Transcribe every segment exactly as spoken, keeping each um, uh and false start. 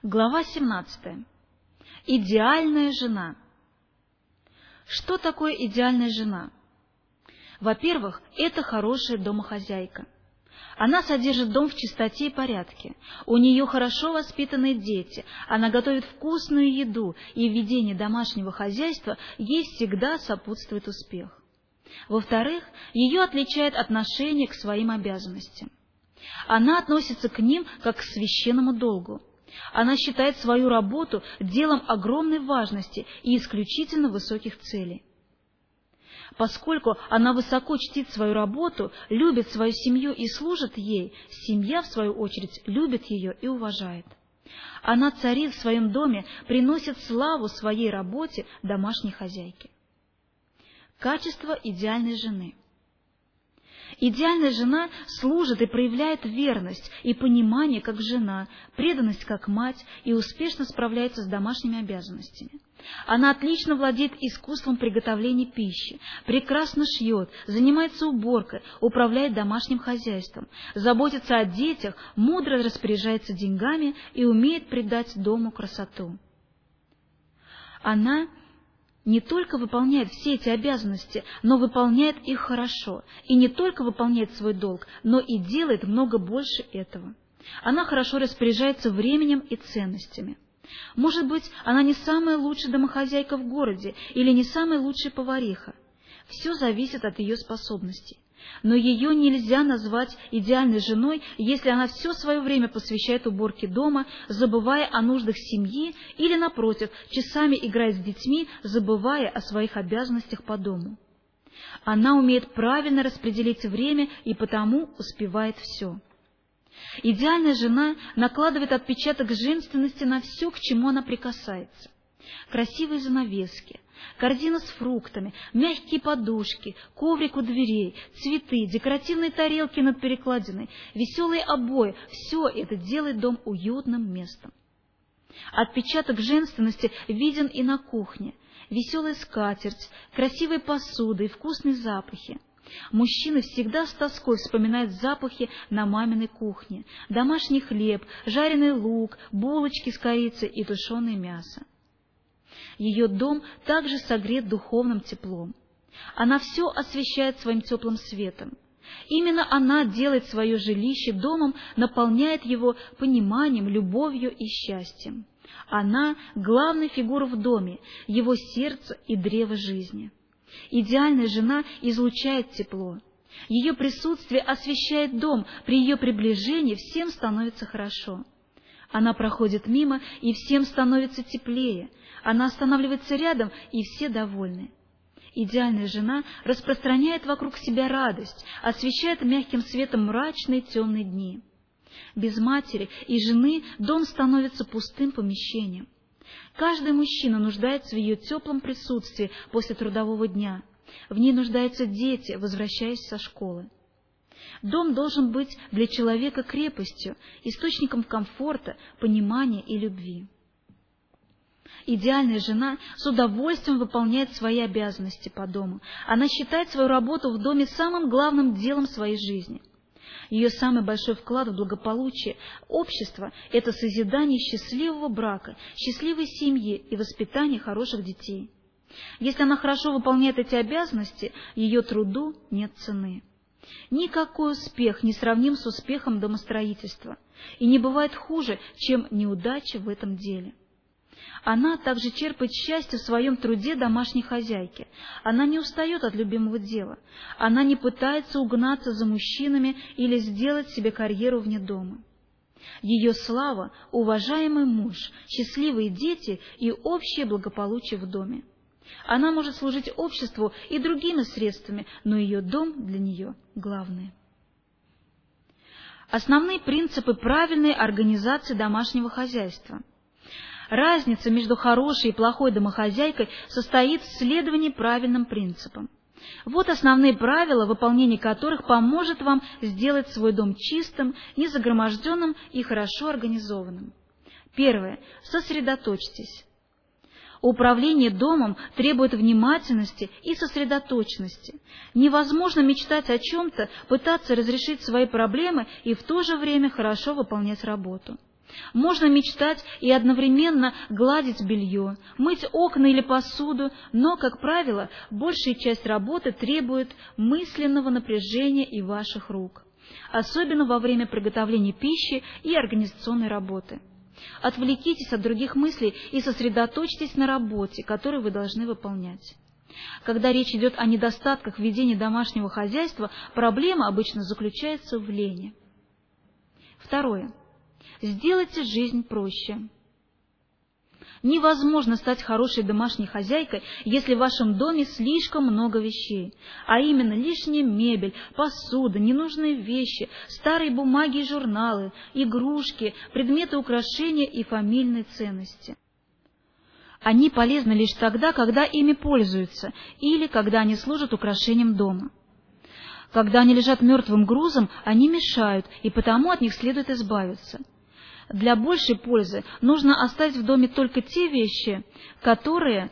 Глава семнадцатая. Идеальная жена. Что такое идеальная жена? Во-первых, это хорошая домохозяйка. Она содержит дом в чистоте и порядке. У нее хорошо воспитанные дети. Она готовит вкусную еду, и в ведении домашнего хозяйства ей всегда сопутствует успех. Во-вторых, ее отличает отношение к своим обязанностям. Она относится к ним как к священному долгу. Она считает свою работу делом огромной важности и исключительно высоких целей. Поскольку она высоко чтит свою работу, любит свою семью и служит ей, семья, в свою очередь, любит ее и уважает. Она царит в своем доме, приносит славу своей работе домашней хозяйки. Качество идеальной жены. Идеальная жена служит и проявляет верность и понимание как жена, преданность как мать и успешно справляется с домашними обязанностями. Она отлично владеет искусством приготовления пищи, прекрасно шьет, занимается уборкой, управляет домашним хозяйством, заботится о детях, мудро распоряжается деньгами и умеет придать дому красоту. Она не только выполняет все эти обязанности, но выполняет их хорошо, и не только выполняет свой долг, но и делает много больше этого. Она хорошо распоряжается временем и ценностями. Может быть, она не самая лучшая домохозяйка в городе или не самая лучшая повариха. Все зависит от ее способностей. Но ее нельзя назвать идеальной женой, если она все свое время посвящает уборке дома, забывая о нуждах семьи, или, напротив, часами играет с детьми, забывая о своих обязанностях по дому. Она умеет правильно распределить время и потому успевает все. Идеальная жена накладывает отпечаток женственности на все, к чему она прикасается. Красивые занавески, корзина с фруктами, мягкие подушки, коврик у дверей, цветы, декоративные тарелки над перекладиной, веселые обои – все это делает дом уютным местом. Отпечаток женственности виден и на кухне. Веселая скатерть, красивая посуда и вкусные запахи. Мужчины всегда с тоской вспоминают запахи на маминой кухне: домашний хлеб, жареный лук, булочки с корицей и тушеное мясо. Ее дом также согрет духовным теплом. Она все освещает своим теплым светом. Именно она делает свое жилище домом, наполняет его пониманием, любовью и счастьем. Она — главная фигура в доме, его сердце и древо жизни. Идеальная жена излучает тепло. Ее присутствие освещает дом, при ее приближении всем становится хорошо. Она проходит мимо, и всем становится теплее. Она останавливается рядом, и все довольны. Идеальная жена распространяет вокруг себя радость, освещает мягким светом мрачные темные дни. Без матери и жены дом становится пустым помещением. Каждый мужчина нуждается в ее теплом присутствии после трудового дня. В ней нуждаются дети, возвращаясь со школы. Дом должен быть для человека крепостью, источником комфорта, понимания и любви. Идеальная жена с удовольствием выполняет свои обязанности по дому. Она считает свою работу в доме самым главным делом своей жизни. Ее самый большой вклад в благополучие общества – это созидание счастливого брака, счастливой семьи и воспитание хороших детей. Если она хорошо выполняет эти обязанности, ее труду нет цены. Никакой успех не сравним с успехом домостроительства, и не бывает хуже, чем неудача в этом деле. Она также черпает счастье в своем труде домашней хозяйки. Она не устает от любимого дела. Она не пытается угнаться за мужчинами или сделать себе карьеру вне дома. Ее слава — уважаемый муж, счастливые дети и общее благополучие в доме. Она может служить обществу и другими средствами, но ее дом для нее главное. Основные принципы правильной организации домашнего хозяйства. Разница между хорошей и плохой домохозяйкой состоит в следовании правильным принципам. Вот основные правила, выполнение которых поможет вам сделать свой дом чистым, незагроможденным и хорошо организованным. Первое. Сосредоточьтесь. Управление домом требует внимательности и сосредоточенности. Невозможно мечтать о чем-то, пытаться разрешить свои проблемы и в то же время хорошо выполнять работу. Можно мечтать и одновременно гладить белье, мыть окна или посуду, но, как правило, большая часть работы требует мысленного напряжения и ваших рук, особенно во время приготовления пищи и организационной работы. Отвлекитесь от других мыслей и сосредоточьтесь на работе, которую вы должны выполнять. Когда речь идет о недостатках в ведении домашнего хозяйства, проблема обычно заключается в лени. Второе. Сделайте жизнь проще. Невозможно стать хорошей домашней хозяйкой, если в вашем доме слишком много вещей, а именно лишняя мебель, посуда, ненужные вещи, старые бумаги и журналы, игрушки, предметы украшения и фамильные ценности. Они полезны лишь тогда, когда ими пользуются, или когда они служат украшением дома. Когда они лежат мертвым грузом, они мешают, и потому от них следует избавиться. Для большей пользы нужно оставить в доме только те вещи, которые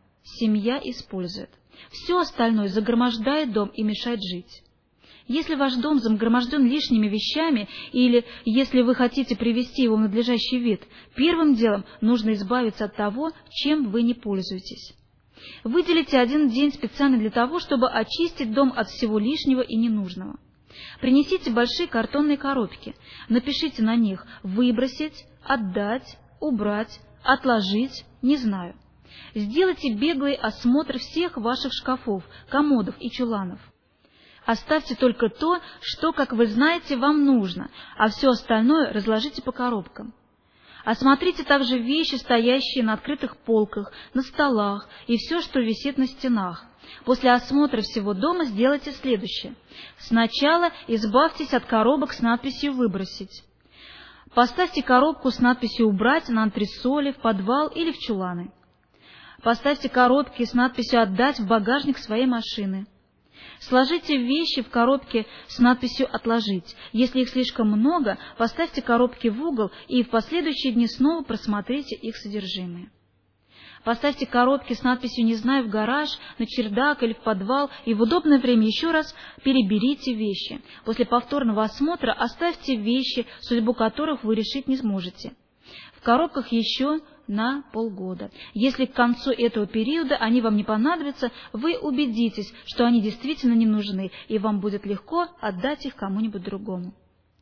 семья использует. Все остальное загромождает дом и мешает жить. Если ваш дом загроможден лишними вещами, или если вы хотите привести его в надлежащий вид, первым делом нужно избавиться от того, чем вы не пользуетесь. Выделите один день специально для того, чтобы очистить дом от всего лишнего и ненужного. Принесите большие картонные коробки, напишите на них «выбросить», «отдать», «убрать», «отложить», «не знаю». Сделайте беглый осмотр всех ваших шкафов, комодов и чуланов. Оставьте только то, что, как вы знаете, вам нужно, а все остальное разложите по коробкам. Осмотрите также вещи, стоящие на открытых полках, на столах и все, что висит на стенах. После осмотра всего дома сделайте следующее. Сначала избавьтесь от коробок с надписью «Выбросить». Поставьте коробку с надписью «Убрать» на антресоли, в подвал или в чуланы. Поставьте коробки с надписью «Отдать» в багажник своей машины. Сложите вещи в коробке с надписью «Отложить». Если их слишком много, поставьте коробки в угол и в последующие дни снова просмотрите их содержимое. Поставьте коробки с надписью «Не знаю» в гараж, на чердак или в подвал, и в удобное время еще раз переберите вещи. После повторного осмотра оставьте вещи, судьбу которых вы решить не сможете. В коробках еще на полгода. Если к концу этого периода они вам не понадобятся, вы убедитесь, что они действительно не нужны, и вам будет легко отдать их кому-нибудь другому.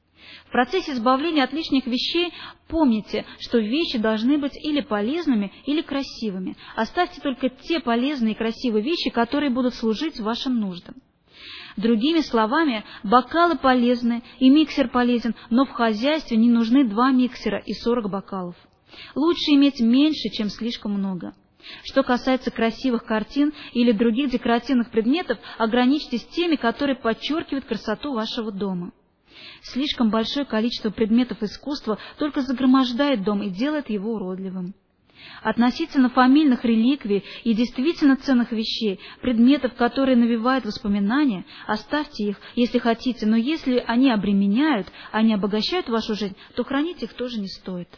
В процессе избавления от лишних вещей помните, что вещи должны быть или полезными, или красивыми. Оставьте только те полезные и красивые вещи, которые будут служить вашим нуждам. Другими словами, бокалы полезны и миксер полезен, но в хозяйстве не нужны два миксера и сорок бокалов. Лучше иметь меньше, чем слишком много. Что касается красивых картин или других декоративных предметов, ограничьтесь теми, которые подчеркивают красоту вашего дома. Слишком большое количество предметов искусства только загромождает дом и делает его уродливым. Относительно фамильных реликвий и действительно ценных вещей, предметов, которые навевают воспоминания, оставьте их, если хотите, но если они обременяют, а не обогащают вашу жизнь, то хранить их тоже не стоит.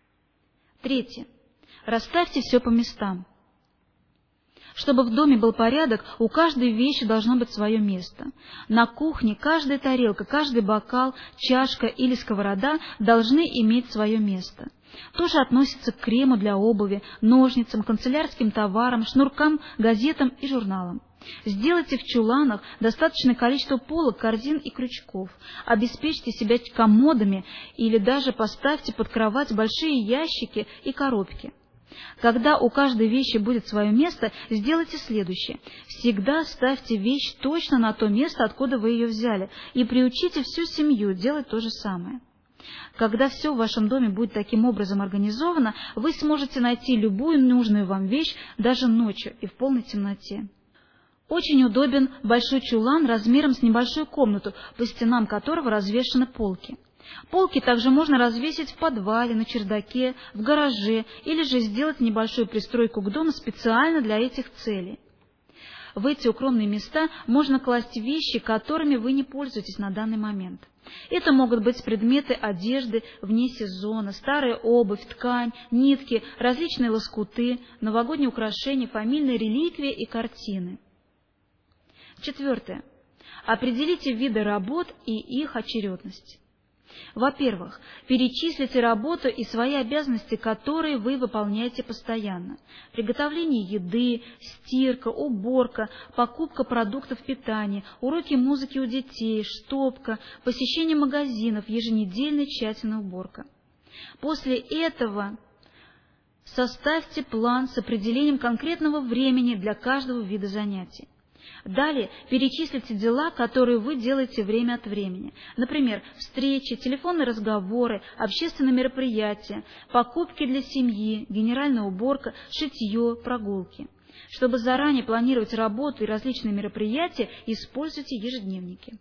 Третье. Расставьте все по местам. Чтобы в доме был порядок, у каждой вещи должно быть свое место. На кухне каждая тарелка, каждый бокал, чашка или сковорода должны иметь свое место. То же относится к крему для обуви, ножницам, канцелярским товарам, шнуркам, газетам и журналам. Сделайте в чуланах достаточное количество полок, корзин и крючков. Обеспечьте себя комодами или даже поставьте под кровать большие ящики и коробки. Когда у каждой вещи будет свое место, сделайте следующее. Всегда ставьте вещь точно на то место, откуда вы ее взяли, и приучите всю семью делать то же самое. Когда все в вашем доме будет таким образом организовано, вы сможете найти любую нужную вам вещь даже ночью и в полной темноте. Очень удобен большой чулан размером с небольшую комнату, по стенам которого развешаны полки. Полки также можно развесить в подвале, на чердаке, в гараже или же сделать небольшую пристройку к дому специально для этих целей. В эти укромные места можно класть вещи, которыми вы не пользуетесь на данный момент. Это могут быть предметы одежды вне сезона, старая обувь, ткань, нитки, различные лоскуты, новогодние украшения, фамильные реликвии и картины. Четвертое. Определите виды работ и их очередность. Во-первых, перечислите работу и свои обязанности, которые вы выполняете постоянно. Приготовление еды, стирка, уборка, покупка продуктов питания, уроки музыки у детей, штопка, посещение магазинов, еженедельная тщательная уборка. После этого составьте план с определением конкретного времени для каждого вида занятий. Далее перечислите дела, которые вы делаете время от времени. Например, встречи, телефонные разговоры, общественные мероприятия, покупки для семьи, генеральная уборка, шитье, прогулки. Чтобы заранее планировать работу и различные мероприятия, используйте ежедневники.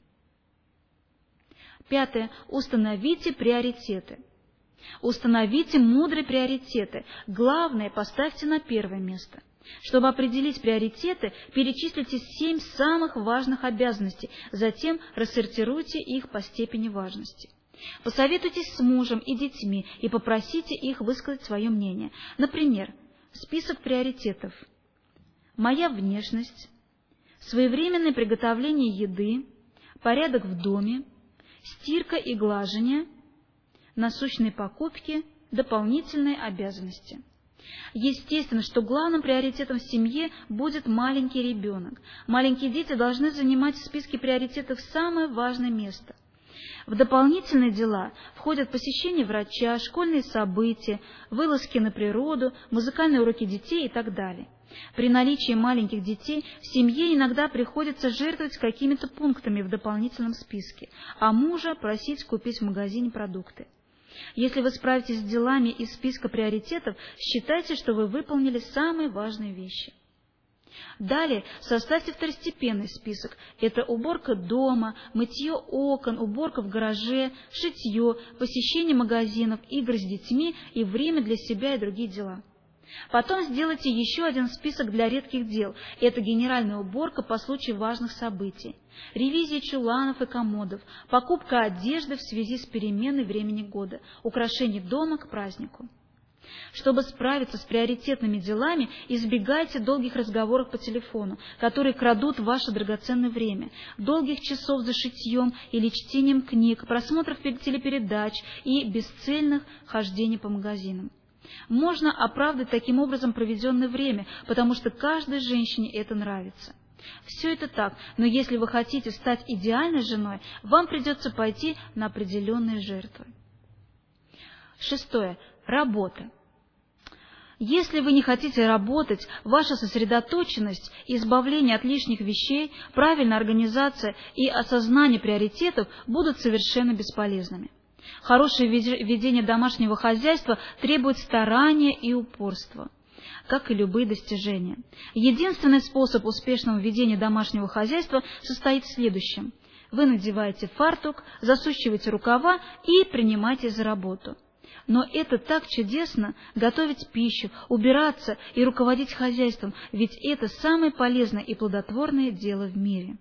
Пятое. Установите приоритеты. Установите мудрые приоритеты. Главное поставьте на первое место. Чтобы определить приоритеты, перечислите семь самых важных обязанностей, затем рассортируйте их по степени важности. Посоветуйтесь с мужем и детьми и попросите их высказать свое мнение. Например, список приоритетов: моя внешность, своевременное приготовление еды, порядок в доме, стирка и глажение, насущные покупки, дополнительные обязанности. Естественно, что главным приоритетом в семье будет маленький ребенок. Маленькие дети должны занимать в списке приоритетов самое важное место. В дополнительные дела входят посещение врача, школьные события, вылазки на природу, музыкальные уроки детей и так далее. При наличии маленьких детей в семье иногда приходится жертвовать какими-то пунктами в дополнительном списке, а мужа просить купить в магазине продукты. Если вы справитесь с делами из списка приоритетов, считайте, что вы выполнили самые важные вещи. Далее составьте второстепенный список. Это уборка дома, мытье окон, уборка в гараже, шитье, посещение магазинов, игры с детьми и время для себя и другие дела. Потом сделайте еще один список для редких дел. Это генеральная уборка по случаю важных событий, ревизия чуланов и комодов, покупка одежды в связи с переменой времени года, украшение дома к празднику. Чтобы справиться с приоритетными делами, избегайте долгих разговоров по телефону, которые крадут ваше драгоценное время, долгих часов за шитьем или чтением книг, просмотров телепередач и бесцельных хождений по магазинам. Можно оправдать таким образом проведенное время, потому что каждой женщине это нравится. Все это так, но если вы хотите стать идеальной женой, вам придется пойти на определенные жертвы. Шестое. Работа. Если вы не хотите работать, ваша сосредоточенность, избавление от лишних вещей, правильная организация и осознание приоритетов будут совершенно бесполезными. Хорошее ведение домашнего хозяйства требует старания и упорства, как и любые достижения. Единственный способ успешного ведения домашнего хозяйства состоит в следующем. Вы надеваете фартук, засучиваете рукава и принимаетесь за работу. Но это так чудесно – готовить пищу, убираться и руководить хозяйством, ведь это самое полезное и плодотворное дело в мире.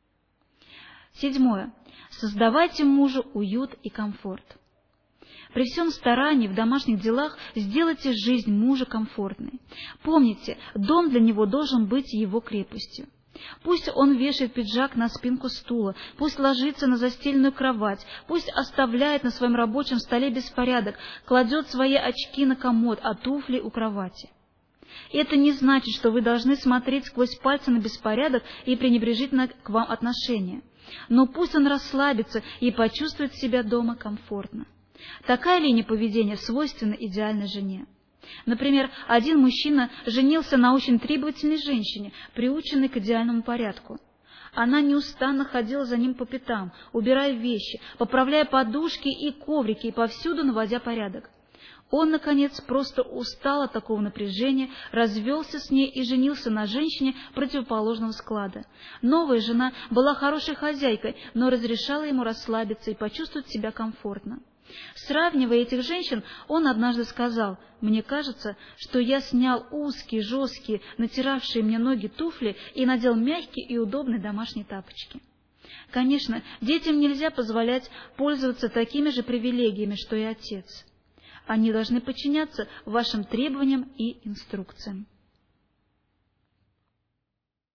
Седьмое. Создавайте мужу уют и комфорт. При всем старании в домашних делах сделайте жизнь мужа комфортной. Помните, дом для него должен быть его крепостью. Пусть он вешает пиджак на спинку стула, пусть ложится на застеленную кровать, пусть оставляет на своем рабочем столе беспорядок, кладет свои очки на комод, а туфли у кровати. Это не значит, что вы должны смотреть сквозь пальцы на беспорядок и пренебрежительно к вам отношение. Но пусть он расслабится и почувствует себя дома комфортно. Такая линия поведения свойственна идеальной жене. Например, один мужчина женился на очень требовательной женщине, приученной к идеальному порядку. Она неустанно ходила за ним по пятам, убирая вещи, поправляя подушки и коврики и повсюду наводя порядок. Он, наконец, просто устал от такого напряжения, развелся с ней и женился на женщине противоположного склада. Новая жена была хорошей хозяйкой, но разрешала ему расслабиться и почувствовать себя комфортно. Сравнивая этих женщин, он однажды сказал: «Мне кажется, что я снял узкие, жесткие, натиравшие мне ноги туфли и надел мягкие и удобные домашние тапочки». Конечно, детям нельзя позволять пользоваться такими же привилегиями, что и отец. Они должны подчиняться вашим требованиям и инструкциям.